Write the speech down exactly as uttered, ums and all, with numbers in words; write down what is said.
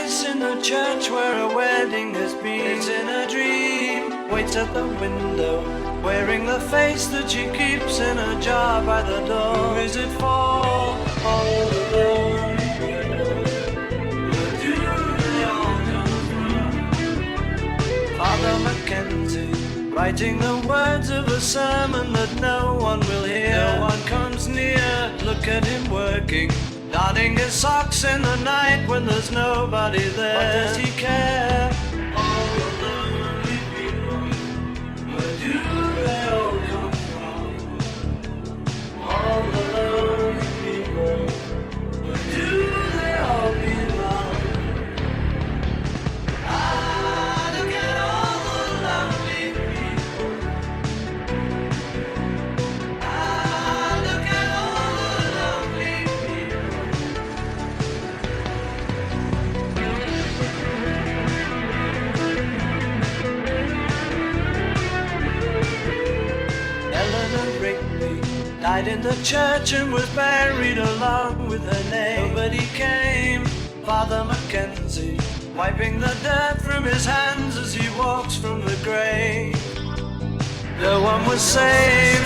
face in the church where a wedding has been. It's in a dream, waits at the window, wearing the face that she keeps in a jar by the door. Who is it for? All alone. Where do they all come from? Father Mackenzie, writing the words of a sermon that no one will hear. No one comes near, look at him working, darning his socks in the night when there's nobody there. What does he care? All the lonely people, where do they all come from? All the lonely people, where do they all belong? Ah, look at all the lonely people. Ah, look at all the lonely people. Eleanor Rigby died in the church and was buried along with her name. Nobody came. Father Mackenzie, wiping the dirt from his hands as he walks from the grave. No one was saved.